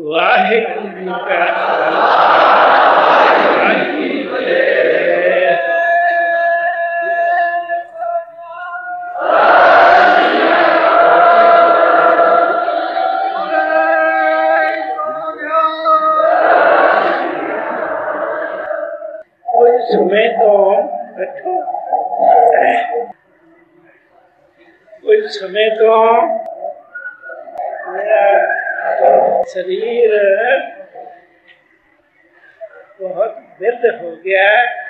वाहिगुरू जी का समय तो बैठो, कुछ समय तो मेरा शरीर बहुत वृद्ध हो गया।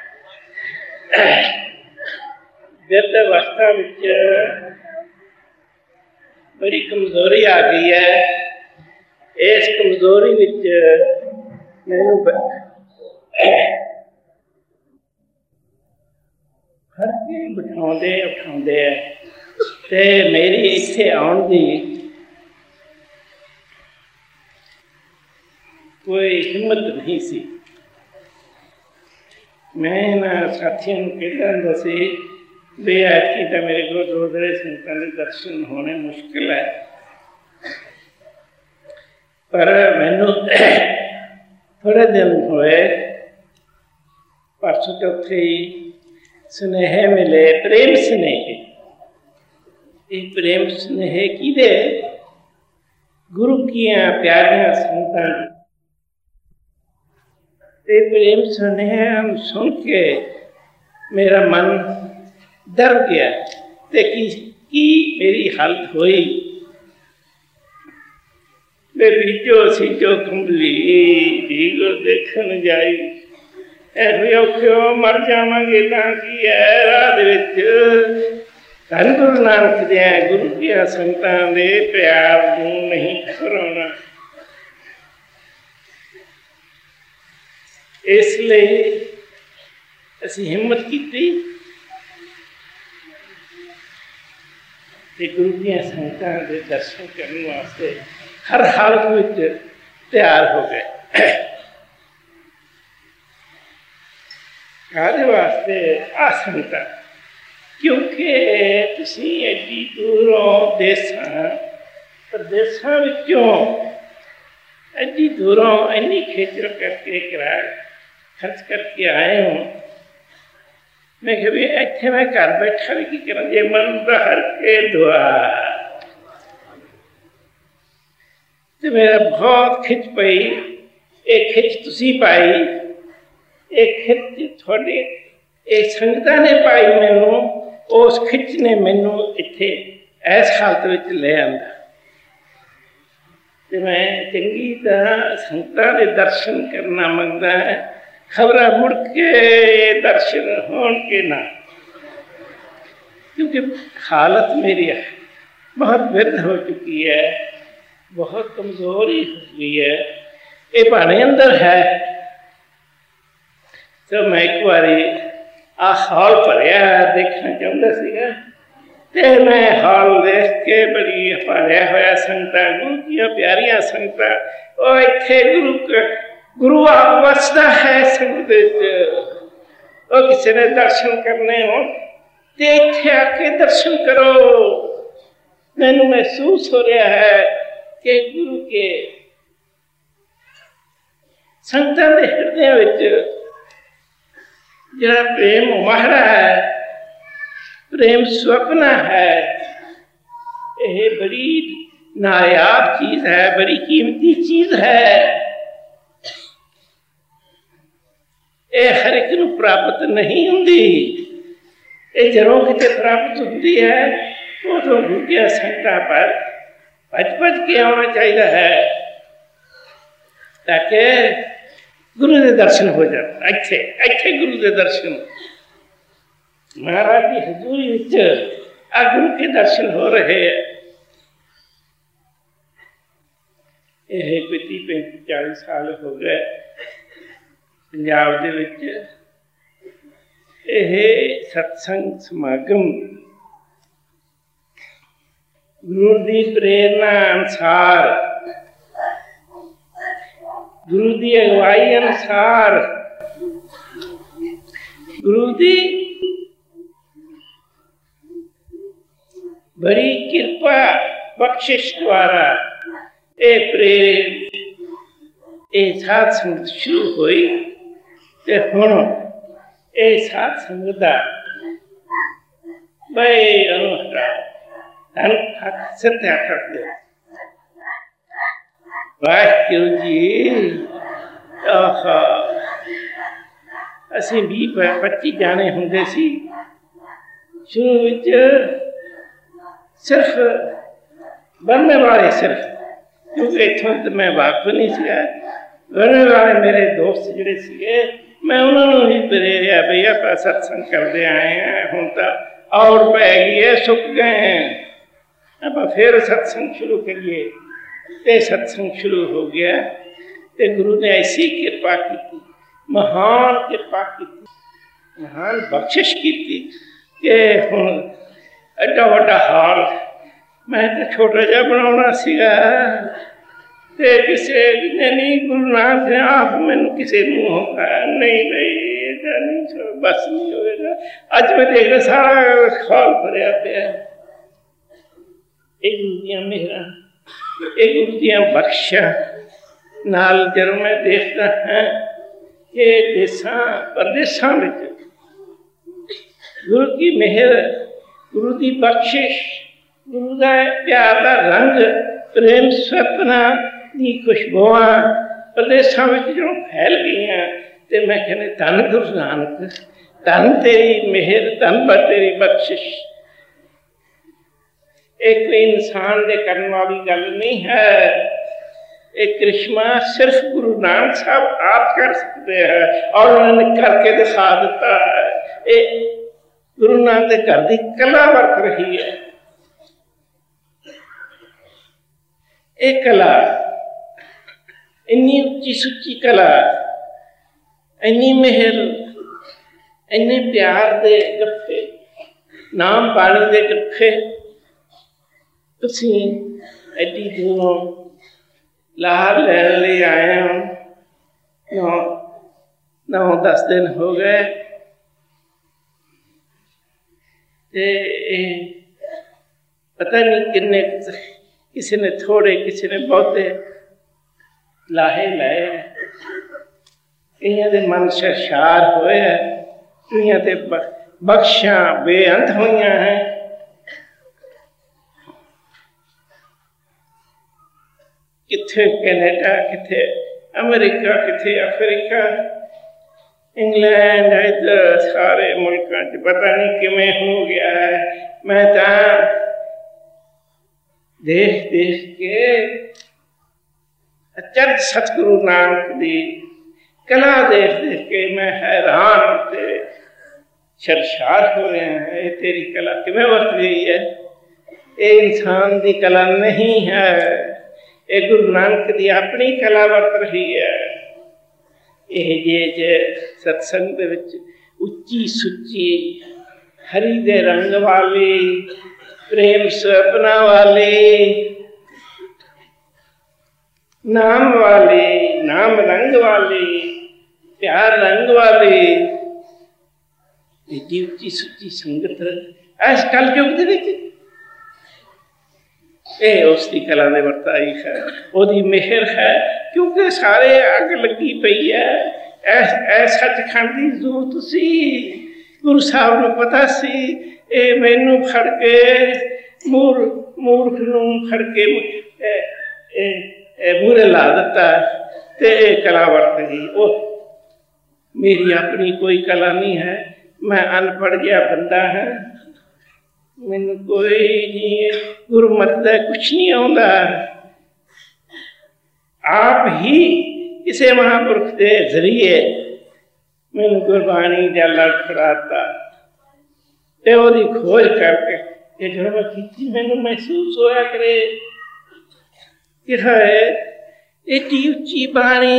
वृद्ध अवस्था में बड़ी कमजोरी आ गई है। इस कमजोरी में मैनू फड़ के बिठाते उठाते ते मेरी इत्थे आउण दी कोई हिम्मत नहीं सी। मैं ना साथियों कहता सी भी ऐतकी तो मेरे को गुरुद्वारे संतां दे दर्शन होने मुश्किल है, पर मैनू थोड़े दिन हुए परसों चौथे ही सुनेहे मिले, प्रेम स्नेहे। ये प्रेम स्नेहे किदे? गुरु किया प्यारियां संतां। ये प्रेम स्नेहे हम सुन के मेरा मन डर गया ते की मेरी हालत हुई। मैं बीचो सीचो कंबली गुर देखन जाई, मर जावांगे तां की है। राह धन गुरु नानक दे गुरु दियां संतां दे प्यार नूं नहीं ठुकराउणा। इसलिए असीं हिम्मत कीती ते गुरु दियां संतां दे दर्शन करने वास्ते हर हालत विच तैयार हो गए। काहदे वास्ते? आ संगतां, क्योंकि तुसीं एडी दूरों देसां प्रदेसां विचों एडी दूरों इन्नी खेचल करके किराया खर्च करके आए हो। मैं कहा भी इत्थे मैं घर बैठा भी की करा जे मन बहर के दुआ। तो मेरा बहुत खिच पई, एक खिच तुसीं पाई, एक खिच थोड़ी एक संगतां ने पाई मैनू। उस खिच ने मैनू इत्थे इस हालत विच ले आंदा ते मैं चंगी तरह संगतां दे दर्शन करना मंगदा है। खबरा मुड़ के दर्शन होण के ना, क्योंकि हालत मेरी बहुत वृद्ध हो चुकी है, बहुत कमजोरी हो गई है। ये भाने अंदर है। तो मैं एक बारी आ हॉल भरिया देखना चाहता सीगा ते मैं हॉल देख के बड़ी भरिया होया संगतां, गुरु दियां प्यारियां संगतां। ओ इत्थे गुरु आप वसदा है संगत विच। ओ किसी ने दर्शन करने हो ते इत्थे आके दर्शन करो। मैनू महसूस हो रहा है कि गुरु के संगतां दे हृदय विच जरा प्रेम उमहरा है, प्रेम स्वप्न है। यह बड़ी नायाब चीज है, बड़ी कीमती चीज है। यह हर एक नूं प्राप्त नहीं हुंदी। ये जरों किते प्राप्त होती है उदों गुरु संगतां पर भज भज के आना चाहिए है, ताकि गुरु के दर्शन हो जाए। इत्थे इत्थे गुरु के दर्शन, महाराज की हजूरी विच आ गुरु के दर्शन हो रहे हैं। यह कोई 30-40 साल हो गए पंजाब दे विच यह सत्संग समागम गुरु की प्रेरणा अनुसार, गुरु की अगवाई अनुसार, गुरु की बड़ी कृपा बख्शिश द्वारा ये प्रेम ये साध संगत शुरू हुई ते हुण ये साध संगत दा बड़े अनुभव धन हक सत्य कर दे वाहिगुरू जी। आहा असीं 20-25 जाने हुंदे सी शुरू विच, सिर्फ बरने वाले सिर्फ, क्योंकि इत्थों तो मैं वाकफ नहीं सीगा। बरने वाले मेरे दोस्त जिहड़े सीगे मैं उन्होंने ही प्रेरिया भी आप सत्संग करते आए हैं, हुण तां और पै गई है, सुक गए हैं, आप फिर सत्संग शुरू करिए। ते सत्संग शुरू हो गया ते गुरु ने ऐसी कृपा की, महान कृपा की, महान बख्शिश की कि हुण एडा वड्डा हाल मैं तो छोटा जिहा बनाउणा सीगा ते किसी ने नहीं, गुरु नानक ने आप मैनूं किसी मूँहों कहा नहीं नहीं बस नहीं होएगा। अज मैं देख रहा सारा खाल भरिया पिया। एक गुरु दियां मेहरां, एक गुरु दियां बख्शिशां नाल जदों मैं देखदा हां कि देसां परदेसां विच गुरु की मेहर, गुरु की बख्शिश, गुरु का प्यार का रंग, प्रेम सपना की खुशबुआं प्रदेशों में जो फैल गई, तो मैं कहने धन गुरु नानक, धन तेरी मेहर, धन तेरी बख्शिश। एक इंसान के करने वाली गल नहीं है, एक करिश्मा सिर्फ गुरु नानक साहब आप कर सकते हैं और उन्होंने करके दिखा दिता है। गुरु नानक के घर की कला वरत रही है। एक कला इन्नी उच्ची सुच्ची कला, इन्नी मेहर, इन्ने प्यार दे गफ्फे, नाम पानी दे गफ्फे तुसीं एडी दूरों लाभ लैन ले आए हो। 9-10 दिन हो गए ते पता नहीं किन्ने, किसी ने थोड़े, किसी ने बहुते लाहे लाए, कईयां दे मन सरशार होए, कईयां ते बख्शां बेअंत होईयां हैं। किथे कैनेडा, किथे अमेरिका, किथे अफ्रीका, इंग्लैंड, इधर सारे मुल्कों च पता नहीं किवें हो गया है। मैं तां देख देख के अचरज सतगुरु नानक दी कला देख देख के मैं हैरान ते सरशार हो रहे हैं। ये तेरी कला किवें वर्त गई है? ये इंसान दी कला नहीं है, ये गुरु नानक दी अपनी कला वर्त रही है। ये सत्संग दे विच उच्ची सुच्ची हरी दे रंग वाली, प्रेम सपना वाली, नाम वाली, नाम रंग वाली, प्यार रंग वाली एडी उच्ची सुच्ची संगत इस कल युग दे विच उसकी कला ने वरताई है, ओदी मेहर है। क्योंकि सारे अग लगी पई है। सचखंड की जरूरत सी, गुरु साहब नूं पता सी ए मैनू फड़ के मूर्ख नूं फड़ के मूरे ला दिता ते कला वरत गई। वो मेरी अपनी कोई कला नहीं है, मैं अनपढ़ गया बंदा है, मैनू कोई नहीं गुरमत का कुछ नहीं आता। आप ही किसी महापुरुष के जरिए मैनू गुरबाणी का लड़ फड़ाता ते ओदी खोज करके जो मैं की मैनू महसूस होया करे कि है एडी उच्ची बाणी,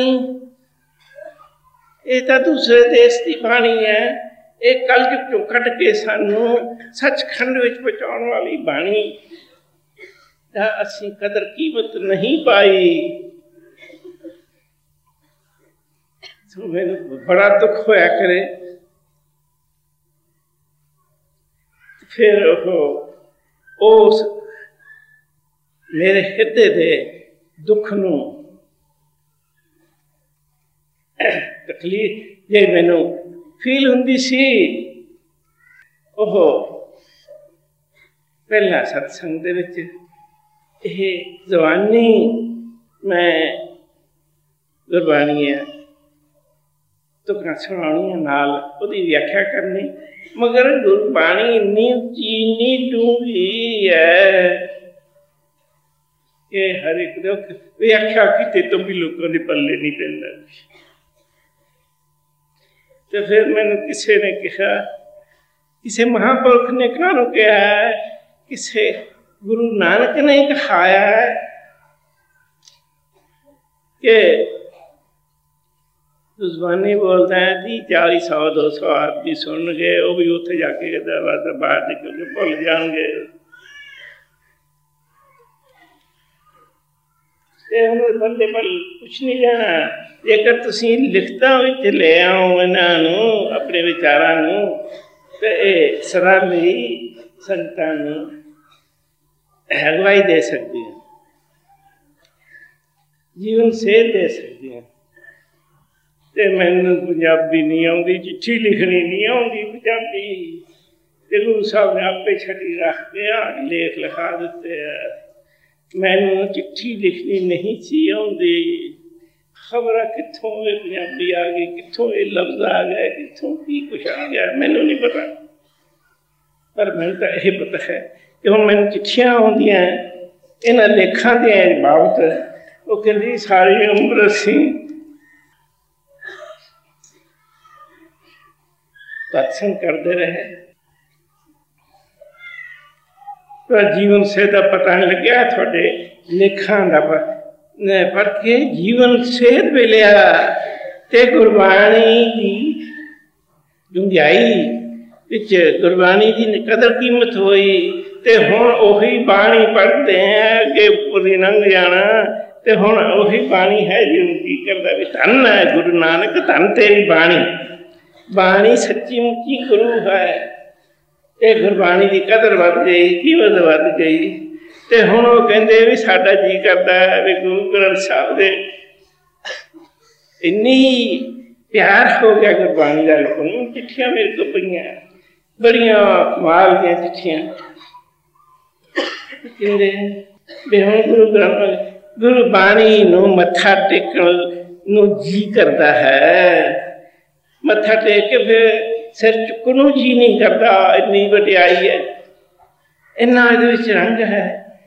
ये तो दूसरे देश की बाणी है, एक कलयुग चों कट के सानू सचखंड विच पहुंचाउण वाली बाणी दा असीं कदर कीमत नहीं पाई। तो मैनू बड़ा दुख होया करे। फिर उस मेरे हिरदे दे दुख नूं तकलीफ जे मैनू फील हुंदी सी ओह पहला सत्संग दे विच ये जवानी मैं गुरबाणियां तुकां सुणाउणियां नाल उहदी व्याख्या करनी, मगर गुरबाणी इन्नी उच्ची इन्नी डूंघी है कि हर एक व्याख्या की तो भी लोगों के पल्ले नहीं पैंदा। तो फिर मैंने किसी ने कहा, किसी महापुरुष ने कानू कहा है, किसी गुरु नानक ने कहाया है कि जुबानी बोलता है 30, 40, 100, 200 आदमी सुन गए, वो भी उत्थे जाके दरवाजा बाहर निकल के भुल जाएंगे। बंदे पर कुछ नहीं जाना, जेकर तुसी लिखतां विच ले आओ इन्हां अपने विचारां नूं ते सराहनीय संगतां नूं अगवाई दे सकती हैं, जीवन सेध दे सकती हैं। ते मैनूं पंजाबी नहीं आउंदी, चिट्ठी लिखनी नहीं आउंदी पंजाबी, ते गुरु साहब ने आपे छड़ी रख के लेख लिखा दिते है। मैनूं चिट्ठी लिखनी नहीं सी आउंदी, खबर कित्थों ये पंजाबी आ गई, कित्थों ये लफ्ज आ गए, कित्थों की कुछ आ गया, मैनूं नहीं पता। पर मैनूं तां यह पता है कि हुण मैनूं चिट्ठियां आउंदियां इन्हां लेखां दे बाबत, वो कहंदी सारी उम्र असीं सत्संग करते रहे, पर जीवन से तो पता नहीं लग्या थोड़े लेखां दा, पर के जीवन सेध मिलिया ते गुरबाणी दी डूंघाई विच गुरबाणी दी कदर कीमत हुई। ते हुण ओही बाणी पढ़ते हैं, अगे पूरी लंघ जाना, ते हुण ओही बाणी है जिहनूं की करदा भी धन है गुरु नानक, धन तेरी बाणी, बाणी सच्ची मुच्ची गुरु है। ये गुरबाणी की कदर वध गई, कीमत वध गई। ते हुण वो कहंदे भी साडा जी करदा है भी गुरु ग्रंथ साहब दे इन्नी प्यार हो गया गुरबाणी दा लोकां नूं। चिट्ठियां मेरे को पईयां बड़ियां कमाल दियां चिट्ठियां, कहंदे भी हुण गुरु ग्रंथ गुरबाणी नूं मत्था टेकण नूं जी करदा है, मत्था टेक के फिर सिर चुकन नूं जी नहीं करता, इन्नी वडियाई है, इन्ना इहदे विच रंग है,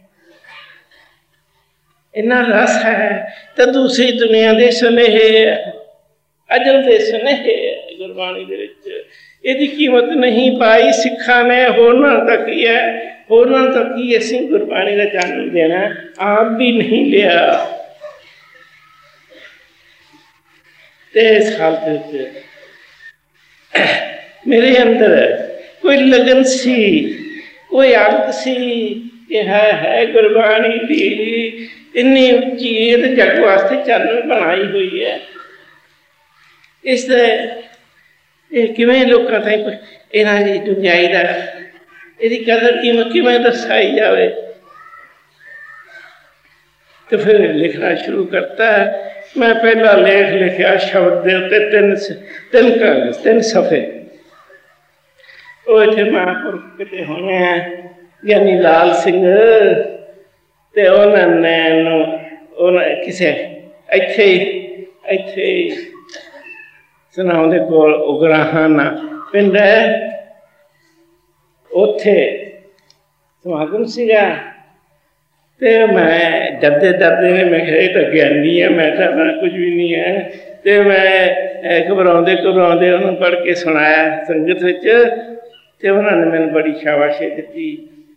इन्ना रस है। तो दूसरी दुनिया के सुनेहे अजल के सुनेहे गुरबाणी दे विच इहदी कीमत नहीं पाई सिखां ने, होरनां तक ही है, होरनां तक ही असीं गुरबाणी का जन्म देना, आप भी नहीं लिया। ते इस हालत विच मेरे अंदर कोई लगन सी, कोई आदत सी कि है गुरबाणी दी इन्नी उच्ची जग वास्ते चन्न बनाई हुई है। इस किवें लोकां ताईं इन्हां दी डूंघाई दा इहदी कदर कीमत किवें दसाई जावे। तो फिर लिखना शुरू करता है। मैं पहला लेख लिखा शब्द के उत्ते तीन सफ़े, वो इतने महापुरुष किते होने ज्ञानी लाल सिंह, ते उन्होंने किसे इत्थे सुनाउंदे कोल उगराहाना पिंड है, उत्थे समागम सीगा। ते मैं डरदे डरदे मैं तो ज्ञानी है, मैं तो कुछ भी नहीं है, तो मैं घबराते घबराते उन्होंने पढ़ के सुनाया संगत विच, ते उन्होंने मैंने बड़ी शाबाशी दी,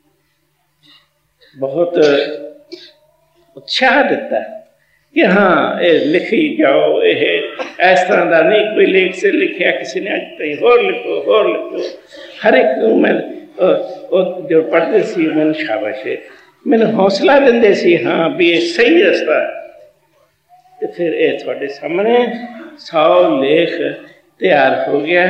बहुत उत्साह दिता कि हाँ ये लिखी जाओ, ये इस तरह का नहीं कोई लेख से लिखा किसी ने, अज तक होर लिखो होर लिखो। हर एक मैं जो पढ़ते सी मैंने शाबाशी, मैंने हौसला देंदे सी हाँ भी ये सही रस्ता। तो फिर ये थोड़े सामने 100 लेख तैयार हो गया।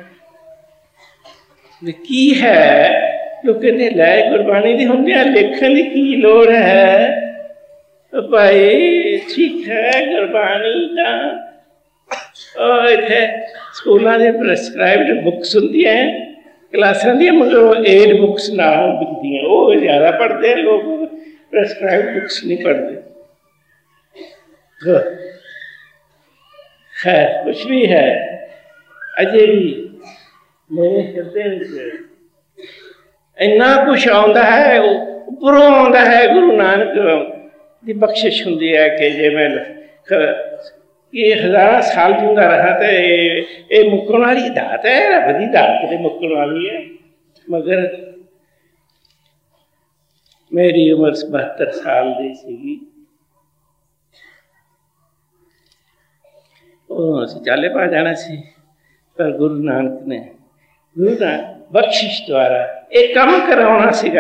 की है लोग कहते लै गुरबाणी दी होंदियां लेखन की की लोड़ है। तो भाई ठीक है गुरबाणी का इतने स्कूलों की प्रिस्क्राइब्ड बुक्स होंदियां क्लासां दी, मगर वो एड बुक्स ना बिकदियां, वो ज़्यादा पढ़ते हैं लोग, प्रिस्क्राइब्ड बुक्स नहीं पढ़ते। खैर कुछ भी है, अजे भी मेरे हृदय इन्ना कुछ आता है, उपरों आता है, गुरु नानक की बख्शिश होंदी है कि जे मैं ये हज़ार साल जिंदा रहा तो ये मुक्कण वाली दात है, रब की दात तो मुक्कण वाली है। मगर मेरी उम्र 72 साल की सी, उदों असीं चाले पा जाना सी, पर गुरु नानक ने बख्शिश द्वारा एक काम कराना सीगा,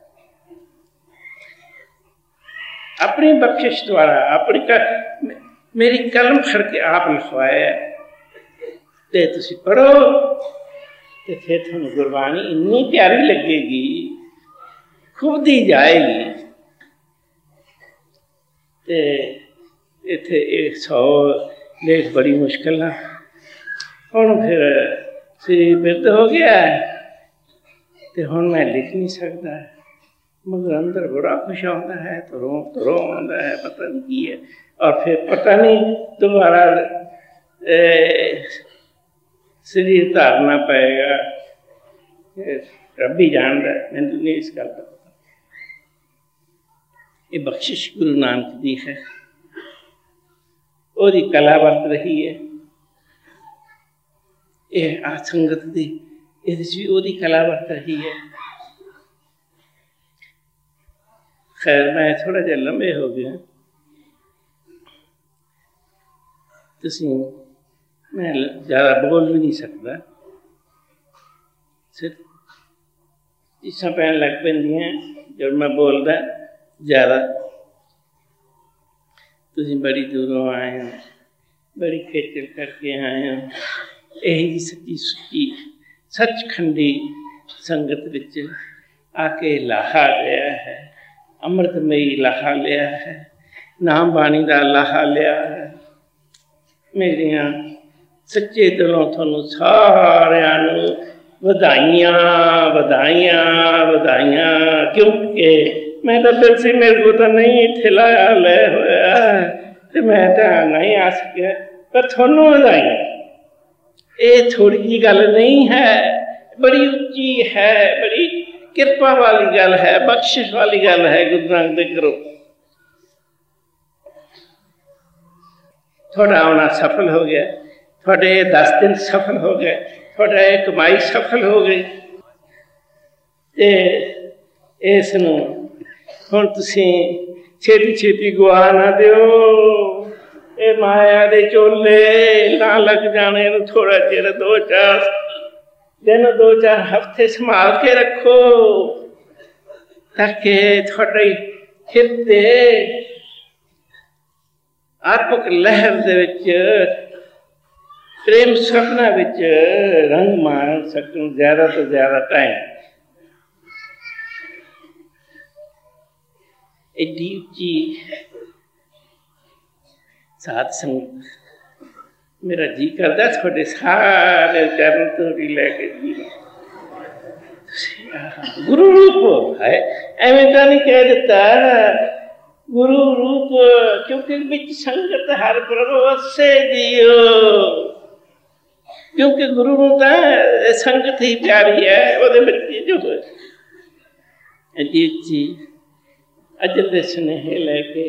अपनी बख्शिश द्वारा अपनी मेरी कलम फड़ के आप लिखवाया ते तुसीं पढ़ो ते फिर तुहानूं गुरबाणी इन्नी प्यारी लगेगी, खुद ही जाएगी। ते इत्थे 100 लेख बड़ी मुश्किल ना, हुण फिर शरीर बिरध हो गया ते हुण मैं लिख नहीं सकता, मगर अंदर बड़ा खुश आता है, तुरों आता है, पता नहीं की है, और फिर पता नहीं दोबारा शरीर धारना पड़ेगा, रब ही जानता है, मैंने नहीं इस गल का पता। ये बख्शिश गुरु नानक दी है, ओदी कला वरत रही है, ये आ संगत दी भी ओदी कला वरत रही है। खैर मैं थोड़ा जिहा लंबे हो गया, मैं ज़्यादा बोल भी नहीं सकता, सिर्फ चीज़ां पैन लग पैंदियां जब मैं बोलदा ज़्यादा। तुसीं बड़ी दूरों आए हो, बड़ी खेचल करके आए हो, यही सच्ची सुच्ची सचखंडी संगत विच आके लाहा लिया है, अमृतमयी लाहा लिया है, नाम बाणी का लाहा लिया है। मेरिया सच्चे दिलों तुहानूं सारिआं नूं वधाइयां वधाइयां वधाइयां, क्योंकि मैं तो फिर से मेरे को तो नहीं इत्थे लाया ले होया ते मैं तो नहीं आ सकिया, पर तुहानूं वधाइयां। ये थोड़ी जी गल नहीं है, बड़ी उच्ची है, बड़ी किरपा वाली गल है, बख्शिश वाली गल है गुरु नानक दे घरों। थोड़ा आना सफल हो गया, थोड़े 10 दिन सफल हो गए, थोड़ा कमाई सफल हो गई, ते इसनूं हुण तुसीं छेती छेती गुआ ना दिओ, ये माया दे चोले ना लग जाने, थोड़ा चिर 2-4 दिन 2-4 हफ्ते संभाल के रखो, ताकि थोड़ी हिरदे आत्मक लहर दे विच प्रेम सपना विच रंग मार सकूं ज़्यादा तो ज़्यादा टाइम। एडी उच्ची साध संगत मेरा जी करदा थोड़े सारे चरण तोड़ी लैके जी गुरु रूप है, एवें तो नहीं कह दिता गुरु रूप, क्योंकि बिच संगत हर प्रभु वसे जियो, क्योंकि गुरु तो संगत ही प्यारी है, वो बच्चे जो जी अजल दे स्नेहे लैके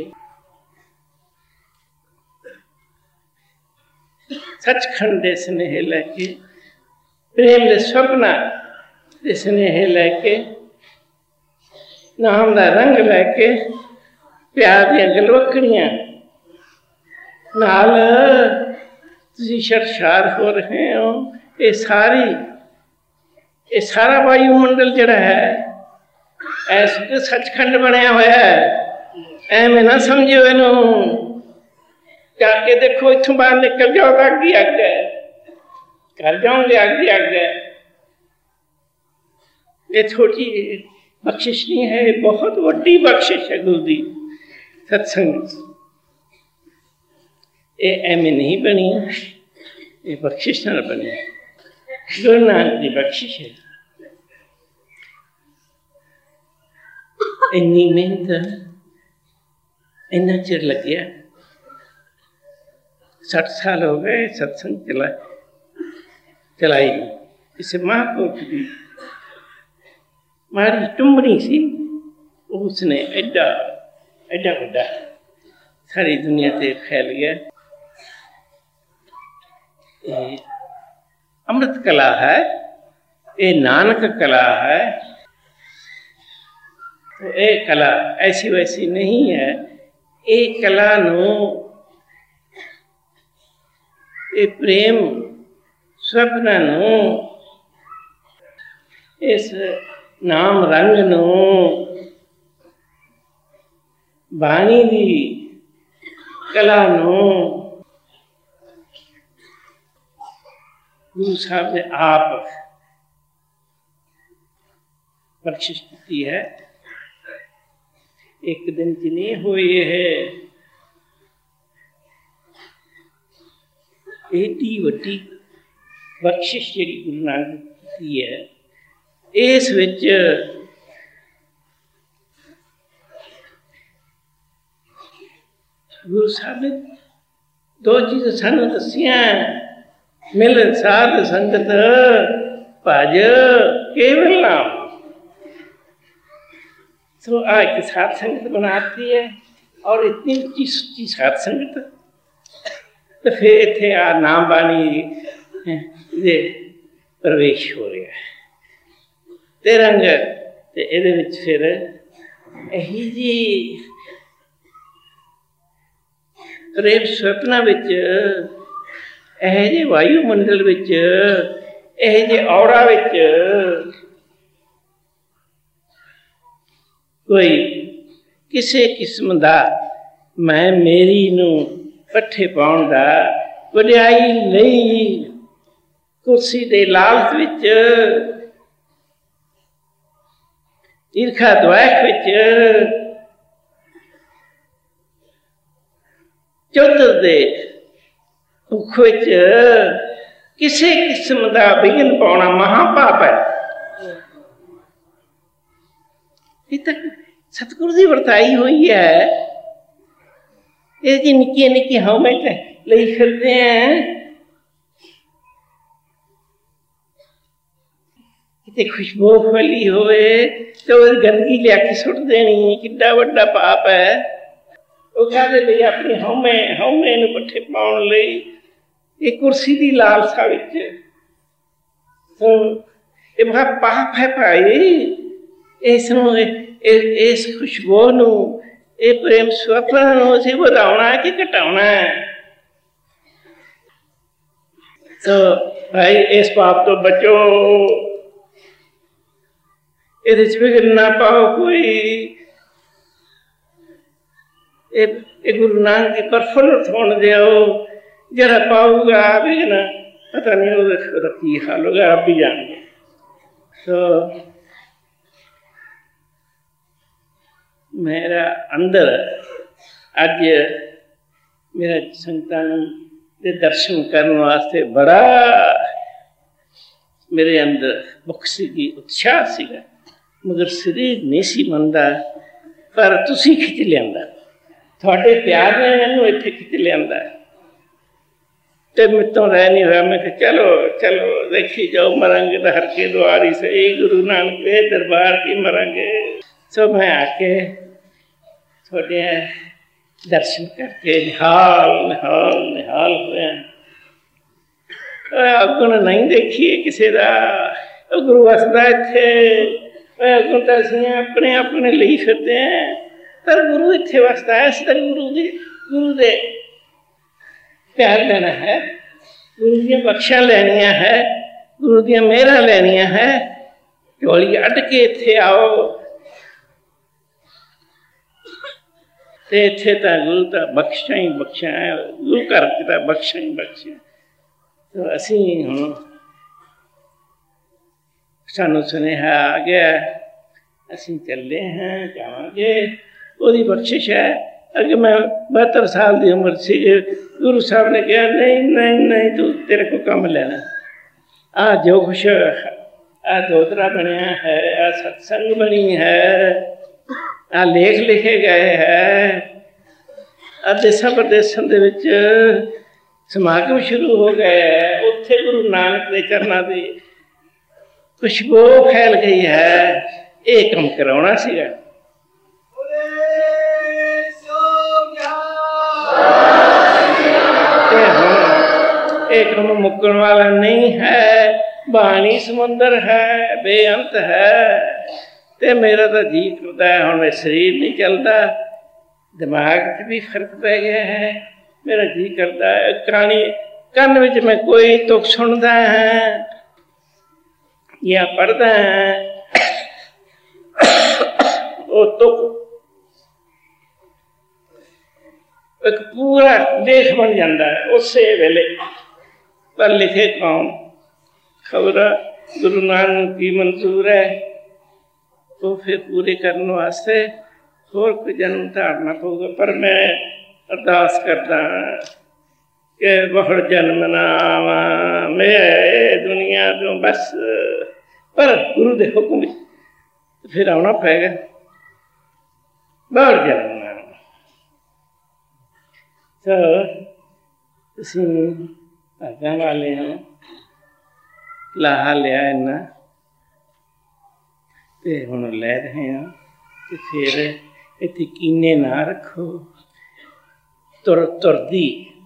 सचखंड दे स्नेहे लैके प्रेम दे सपना दे स्नेहे लैके नाम दा रंग लैके प्यार दियां गलवकड़ियां नाल तुसीं शर्शार हो रहे हो। ये सारा वायुमंडल जिहड़ा है ऐस सचखंड बनया होया है, एवें ना समझो इनू जाके देखो इत्थों बाहर निकल जाओ तो अग ही अग है, कर जाओगे अग ही अग है। ये छोटी बख्शिश नहीं है, बहुत वड्डी बख्शिश है गुरु दी सत्संग। ये एवें नहीं बनी, ये बख्शिश न बने, गुरु नानक की बख्शिश है। इन्नी मेहनत, इन्ना चिर लग गया, 60 साल हो गए सत्संग चलाई। इसे महापुरुष की मारी टुमड़ी सी, उसने एडा एडा बड़ा सारी दुनिया से फैल गया। ये अमृत कला है, ये नानक कला है। तो ये कला ऐसी वैसी नहीं है। ये कला नू, ये प्रेम स्वप्न नू, इस नाम रंग नू, बाणी दी कला नू गुरु साहब ने आप बख्शिश की है। एक दिन की नहीं हुई है, एडी वड्डी बख्शिश जी गुरु नानक की है। इस विच गुरु साहब ने दो चीज़ सानू दसियां, मिल साध संगत भज केवल नाम। तो एक साध संगत बनाती है, और इतनी ऊंची सुची साध संगत, तो फिर इत्थे आ नाम बाणी दे प्रवेश हो रहा है ते रंग ते इहदे विच फिर यही जी प्रेम स्वप्ना विच, यह जे वायुमंडल विच, यह जे औरा विच कोई किसी किस्म का मैं मेरी नू पट्ठे पाउण दा, वड्याई लई कुर्सी दे लालच विच, ईर्खा द्वेष विच, चौधर दे दुख विच किसी किस्म का विघन पाउणा महापाप है। ये तक सतगुरु की वरताई हुई है। ये जी निक्की निक्की हमें ले फिरते हैं, कितने खुशबू फैली होए तो गंदगी लिया के सुट देनी, कितना बड़ा पाप है। वो कहते लिए अपनी हौमे नूं पट्ठे पाउण लई ये कुर्सी की लालसा विच, तो ये बड़ा पाप है भाई। इस खुशबू नूं, ये प्रेम स्वप्न नूं असीं वधाउणा है कि घटाउणा है। तो भाई इस पाप तो बचो, इहदे च विघन ना पाओ कोई। ये गुरु नानक की प्रफुल्लित होने दिओ, जरा पाऊगा विघन पता नहीं उसका की हाल होगा, आप भी जानेंगे। तो मेरा अंदर अज मेरा संगतां दे दर्शन करने वास्ते बड़ा मेरे अंदर मुख सी, उत्साह सीगा, मगर शरीर नहीं सी मनदा, पर तुसी खिच लियांदा, थोड़े प्यार ने मैनू इत्थे खिच लियांदा, ते मित्तों रह नहीं हुआ। मैं कहा चलो चलो देखी जाओ, मरांगे तो हर के द्वारी से गुरु नानक के दरबार की मरांगे। सो मैं आके थोड़े दर्शन करके निहाल निहाल निहाल हुए। अगुण नहीं देखिए किसी का, गुरु वसदा इत्थे, अगुण तो असीं अपने अपने ਲਈ फिरते हैं, पर गुरु इत्थे वसदा है। इस तरह गुरु दे प्यार लेना है, गुरु दी बख्शा लेनिया है, गुरु दी मेहरा लेनिया है। झोली अड्ड के इत्थे आओ, ते इत्थे तां गुरु तां बख्शा ही बख्शा है, गुरु घर तां बख्शा ही बख्शा। तो असीं हुण सानू सुनेहा आ गया, असीं चले हैं, जावांगे, ओहदी बख्शिश है। अगे मैं 72 साल की उम्र से गुरु साहब ने कहा नहीं नहीं नहीं तू तेरे को कम लेना आ जो कुछ आ दोतरा बनया है आ सत्संग बनी है आ लेख लिखे गए है आ देशा प्रदेशों के विच समागम शुरू हो गए है उत्थे गुरु नानक के चरणों की खुशबू फैल गई है ये कम कराना सीगा एक मुकन वाला नहीं है बाणी समुंदर है बेअंत है ते मेरा तो जी करता है हुण मैं शरीर नहीं चलता दिमाग च भी फर्क पै गया है मेरा जी करता है कहानी कन विच मैं कोई तुक सुनता है या पढ़ता है वो तुक एक पूरा लेख बन जाता है उस वेले पर लिखे कौन खबर गुरु नानक की मंजूर है तो फिर पूरे करने वास्ते होर कोई जन्म धारना पऊगा पर मैं अरदास करता कि बहुत जन्म ना आवा मैं दुनिया तो बस पर गुरु दे हुक्म फिर आना पेगा बहुत जन्म ना तो तुसीं भागां वाले हो लाहा लिया इन्ना ते हुण लै रहे हो ते फिर इत्थे कीने ना रखो तुरदी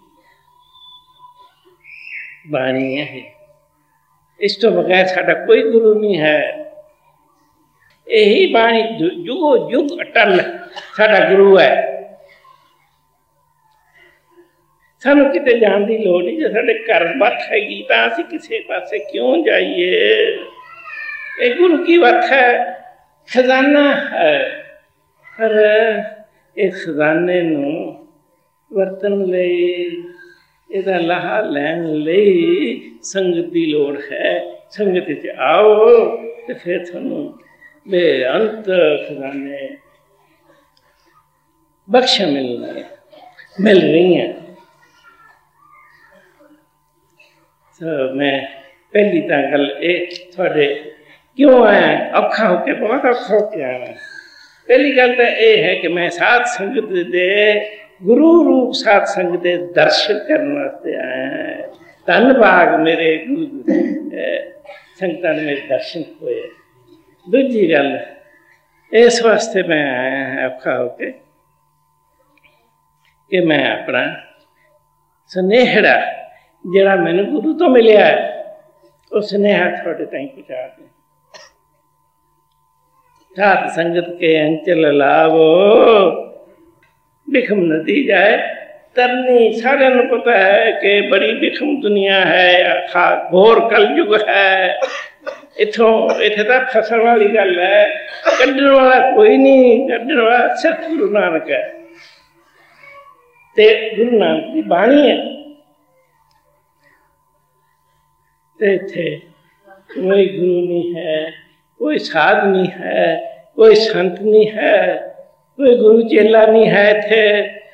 बाणी है इस तो बगैर साडा कोई गुरु नहीं है यही बाणी जुगो जुग अटल साडा गुरु है सानू किते जान की लोड़ नहीं जो साडे घर वत हैगी तां असीं किसी पासे क्यों जाइए ये गुरु की वत है खजाना है पर इस खजाने नूं वरतन लई इहदा लाहा लैण लई संगत की लोड़ है संगत च आओ तो फिर तुहानूं बेअंत खजाने बख्शा मिल रही हैं तो मैं पहली तो गल ये थोड़े क्यों आया औखा होके बहुत औखा होके आया पहली गल तो यह है कि मैं साध संगत दे गुरु रूप साध संगत दे दर्शन करने वास्ते आया धन भाग मेरे गुरु संगतां ने मेरे दर्शन होए दूजी गल इस वास्ते मैं आया औखा होके कि मैं अपना सुनेहड़ा जिहड़ा मैनू गुरु तो मिलिया है वो सुनेहा थोड़े ताईं पहुँचा दें साध संगत के अंचल लावो बिखम नदी जाए तरनी सारे नूं पता है कि बड़ी बिखम दुनिया है घोर कलयुग है इथों इत्थे तां फसण वाली गल है कड्ढण वाला कोई नहीं कड्ढण वाला सिर्फ गुरु नानक है ते गुरु नानक की बाणी है इत्थे कोई गुरु नहीं है कोई साध नहीं है कोई संत नहीं है कोई गुरु चेला नहीं है इत्थे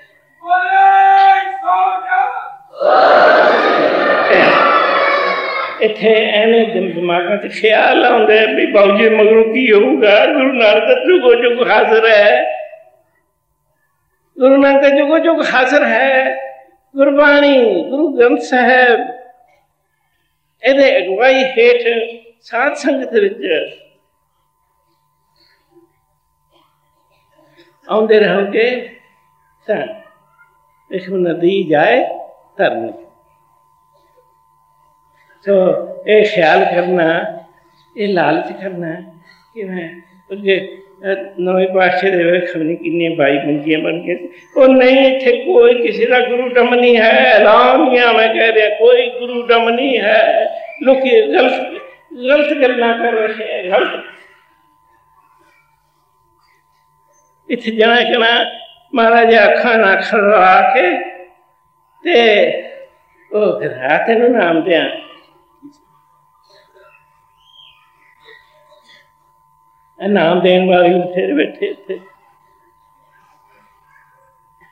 इत्थे एवें दिमागां च ख्याल आउंदे भी बाबू जी मगरों की होगा गुरु नानक जुगो जुग हाजिर है गुरु नानक जुगो जुग हाजिर है गुरबाणी गुरु ग्रंथ साहब ਇਹਦੇ ਅਗਵਾਈ ਹੇਠ ਸਾਧ ਸੰਗਤ ਵਿੱਚ ਆਉਂਦੇ ਰਹੋਗੇ ਤਾਂ ਇਸ ਨਦੀ ਜਾਏ ਧਰਨੀ तो ये ख्याल करना ये लालच करना कि मैं अगे नवे पातशाह दे खबनी किन्ने 22 मंजियां बन गए वो नहीं इत्थे कोई किसी का गुरु डम नहीं है ऐलानिया मैं कह रहा कोई गुरु डम नहीं है लोग गलत गल्लां कर रहे हैं गलत इत्थे जना कहना महाराज अखा ना खड़वा के ते ओ फिर तेनू नाम दिया नाम देने वाले बथेरे बैठे थे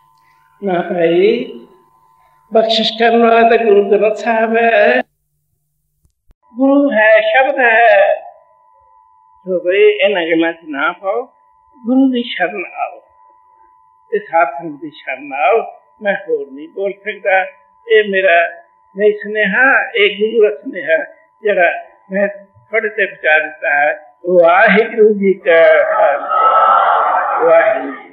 ना भाई बख्शिश करने वाला तो गुरु ग्रंथ साहब है, गुरु है, शब्द है। तो भाई इन गलों च ना पाओ, गुरु की शरण आओ, इस साध संगत की शरण आओ। मैं होर नहीं बोल सकता, ये मेरा नहीं सुनेहा, एक गुरु का सुनेहा जरा मैं थोड़े से पहुंचा देता है। वाहिगुरू जी का खालसा, वाहिगुरू।